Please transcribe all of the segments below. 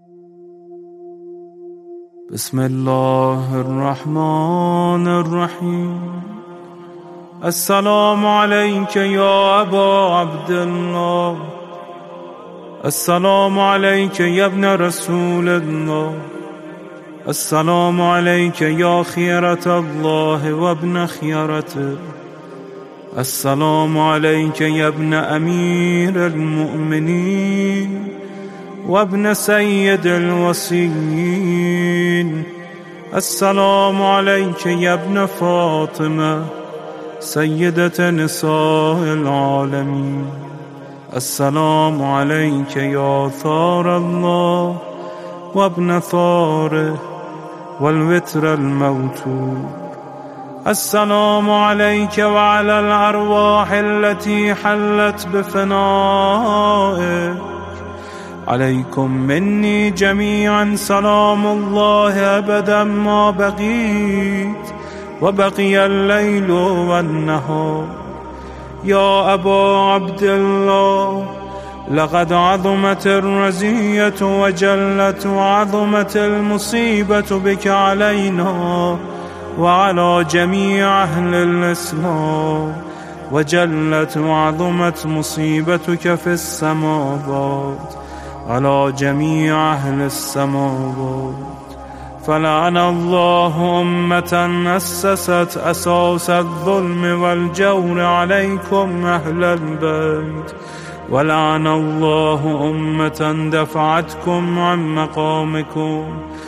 بسم الله الرحمن الرحیم. السلام علیک یا ابا عبدالله، السلام علیک یا ابن رسول الله، السلام علیک یا خیرة الله و ابن خیرته، السلام علیک یا ابن امیر المؤمنین و ابن سید الوصیین، السلام علیک یا ابن فاطمه سیدة نساء العالمین، السلام علیک یا ثار الله و ابن ثاره والوتر الموتور، السلام عليك وعلى الأرواح التي حلت بفنائك، عليكم مني جميعا سلام الله أبدا ما بقيت وبقي الليل والنهار. يا أبا عبد الله، لقد عظمت الرزية وجلت وعظمت المصيبة بك علينا وعلى جميع أهل الإسلام، وجلت وعظمت مصيبتك في السماوات على جميع أهل السماوات. فلعن الله أمة أسست أساس الظلم والجور عليكم أهل البيت، ولعن الله أمة دفعتكم عن مقامكم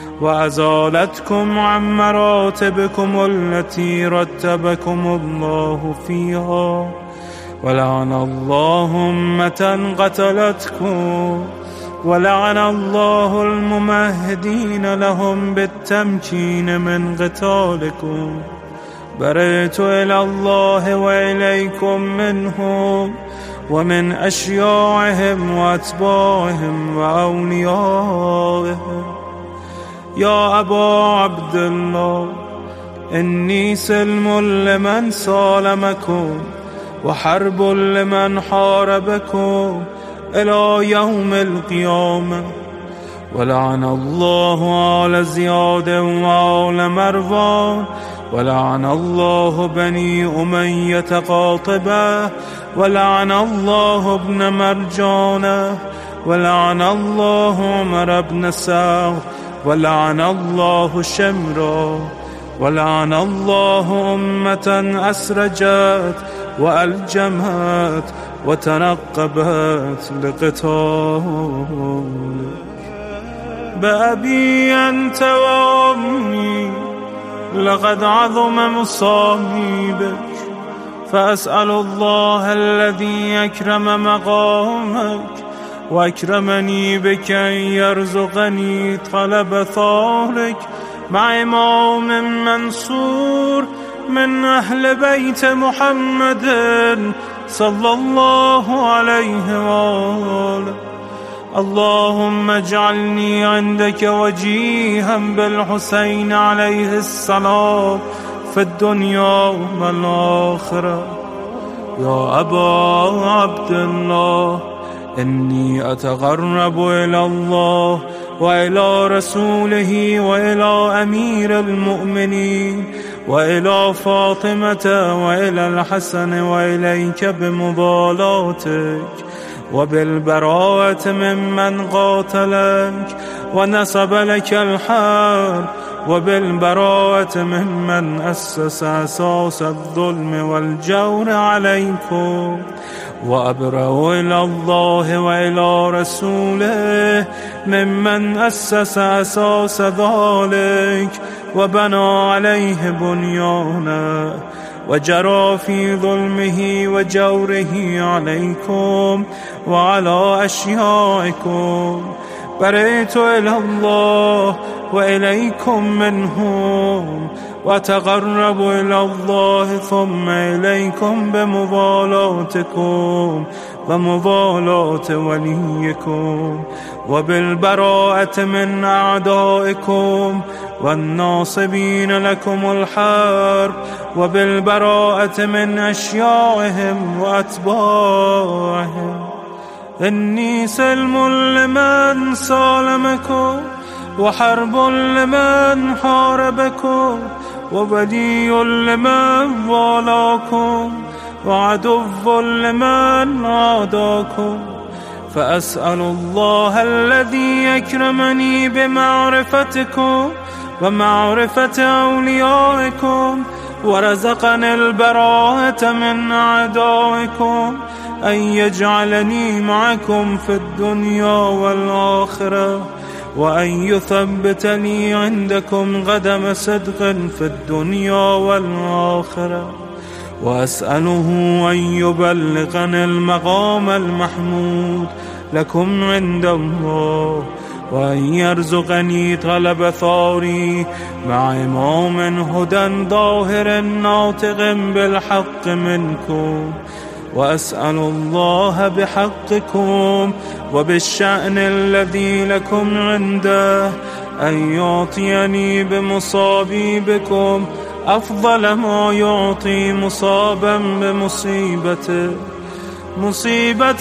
وأزالتكم عن مراتبكم التي رتبكم الله فيها، ولعن الله أمة قتلتكم، ولعن الله الممهدين لهم بالتمكين من قتالكم. برئت إلى الله وإليكم منهم ومن أشياعهم وأتباعهم وأوليائهم. يا أبا عبد الله، إني سلم لمن سالمكم وحرب لمن حاربكم إلى يوم القيامة. ولعن الله آل زياد وآل مروان، ولعن الله بني أمية قاطبة، ولعن الله ابن مرجانة، ولعن الله عمر بن سعد، ولعن الله شمرا، ولعن الله أمة أسرجت وألجمت وتنقبت لقتال. بأبي أنت وأمي، لقد عظم مصابك، فأسأل الله الذي أكرم مقامك وأكرمني بك أن يرزقني طلب ثارك مع إمام منصور من أهل بيت محمد صلى الله عليه وآله. اللهم اجعلني عندك وجيها بالحسين عليه السلام في الدنيا والآخرة. يا أبا عبد الله، إني أتقرب إلى الله وإلى رسوله وإلى أمير المؤمنين وإلى فاطمة وإلى الحسن وإليك بمبالاتك وبالبراءة ممن قاتلك ونصب لك الحرب، وبالبراءة ممن أسس أساس الظلم والجور عليكم. وأبرأ إلى الله وإلى رسوله ممن أسس أساس ذلك وبنى عليه بنيانا وجرى في ظلمه وجوره عليكم وعلى أشيائكم. برئت إلى الله وإليكم منهم، وأتقرب إلى الله ثم إليكم بمبالاتكم ومبالاة وليكم، وبالبراءة من أعدائكم والناصبين لكم الحرب، وبالبراءة من أشيائهم وأتباعهم. إني سلم لمن سالمكم، وحرب لمن حاربكم، وولي لمن والاكم، وعدو لمن عاداكم. فأسأل الله الذي يكرمني بمعرفتكم ومعرفة أوليائكم، ورزقني البراءة من أعدائكم، أن يجعلني معكم في الدنيا والآخرة، وأن يثبتني عندكم قدم صدق في الدنيا والآخرة. وأسأله أن يبلغني المقام المحمود لكم عند الله، وأن يرزقني طلب ثاري مع إمام هدى ظاهر ناطق بالحق منكم. وأسأل الله بحقكم وبالشأن الذي لكم عنده أن يعطيني بمصابي بكم أفضل ما يعطي مصابا بمصيبته، مصيبة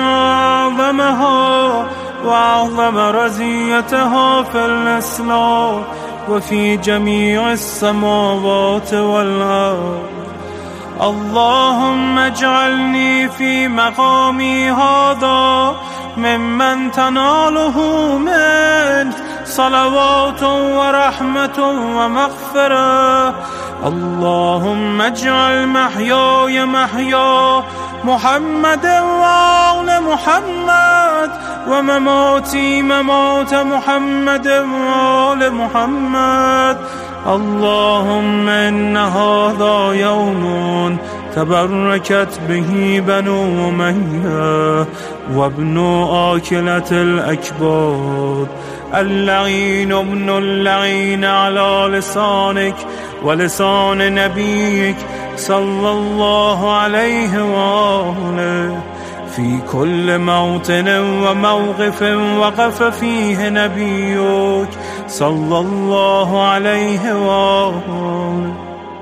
أعظمها وأعظم رزيتها في الإسلام وفي جميع السماوات والأرض. اللهم اجعلني في مقامي هذا ممن تناله منك صلوات ورحمة ومغفرة. اللهم اجعل محياي محيا محمد وآل محمد، ومماتي ممات محمد وآل محمد. اللهم إن هذا يوم تبركت به بنو أمية وابن آكلة الأكباد، اللعين ابن اللعين على لسانك ولسان نبيك صلى الله عليه وآله، في كل موطن وموقف وقف فيه نبيك صلى الله عليه وآله.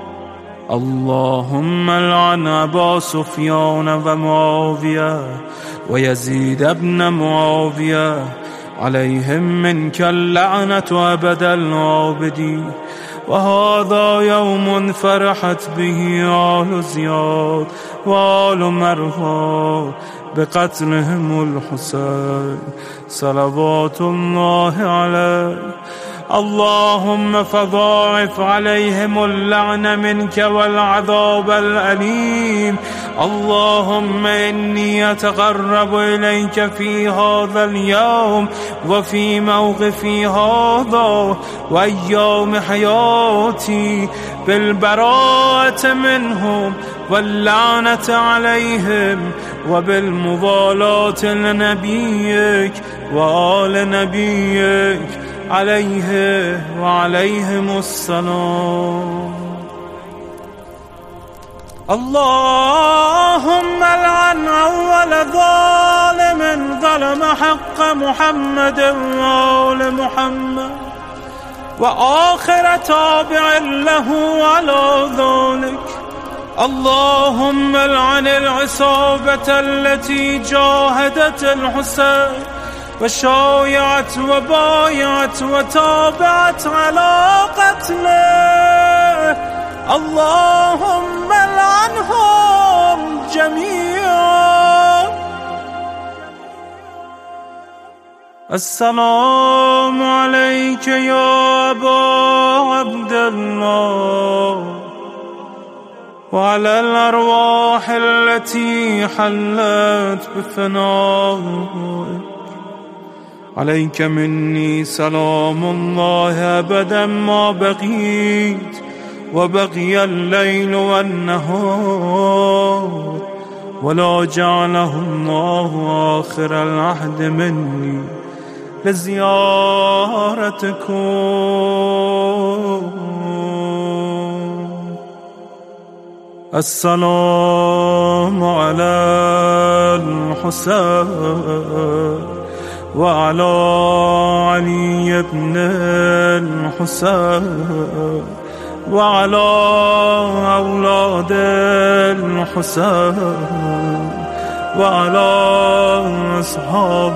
اللهم لعن أبا سفيان ومعاوية ويزيد بن معاوية، عليهم منك اللعنة أبد العابدين. وهذا يوم فرحت به آل زياد وآل مروان بقتلهم الحسين صلوات الله عليه. اللهم فضاعف عليهم اللعن منك والعذاب الأليم. اللهم إني أتقرب إليك في هذا اليوم وفي موقفي هذا وأيام حياتي بالبراءة منهم واللعنة عليهم، وبالموالاة لنبيك وآل نبيك عليه وعليهم السلام. اللهم لعن أول ظالم ظلم حق محمد وآل محمد، وآخر تابع له على ذلك. اللهم لعن العصابة التي جاهدت الحسين وشايعت وبايعت وتابعت على قتله. اللهم لعنهم جميعا. السلام عليك يا أبا عبد الله، وعلى الأرواح التي حلت بفنائك. عليك مني سلام الله أبدا ما بقيت وبقي الليل والنهار، ولا جعله الله آخر العهد مني لزيارتكم. السلام على الحسين وعلى علي بن الحسين وعلى أولاد الحسين وعلى أصحاب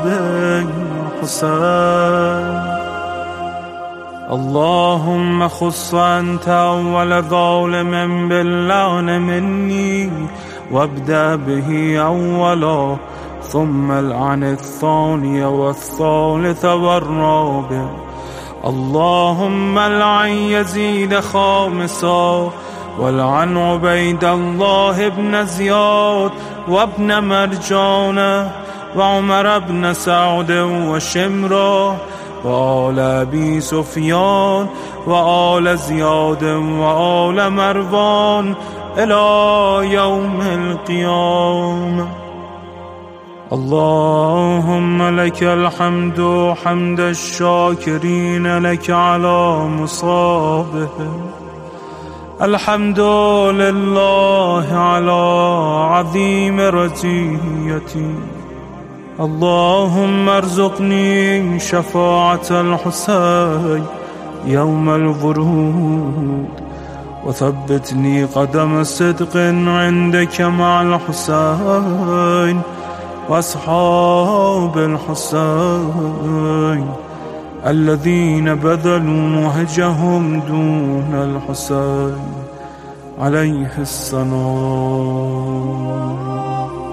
الحسين. اللهم خص أنت أول ظالم باللعن مني، وابدأ به أولا، ثم العن الثاني والثالث والرابع. اللهم العن يزيد خامسا، والعن عبيد الله بن زياد وابن مرجان وعمر بن سعد وشمرة وآل أبي سفيان وآل زياد وآل مروان إلى يوم القيامة. اللهم لك الحمد حمد الشاكرين لك على مصابهم. الحمد لله على عظيم رزيتي. اللهم ارزقني شفاعة الحسين يوم الورود، وثبتني قدم صدق عندك مع الحسين وأصحاب الحسين الذين بذلوا مهجهم دون الحسين عليه السلام.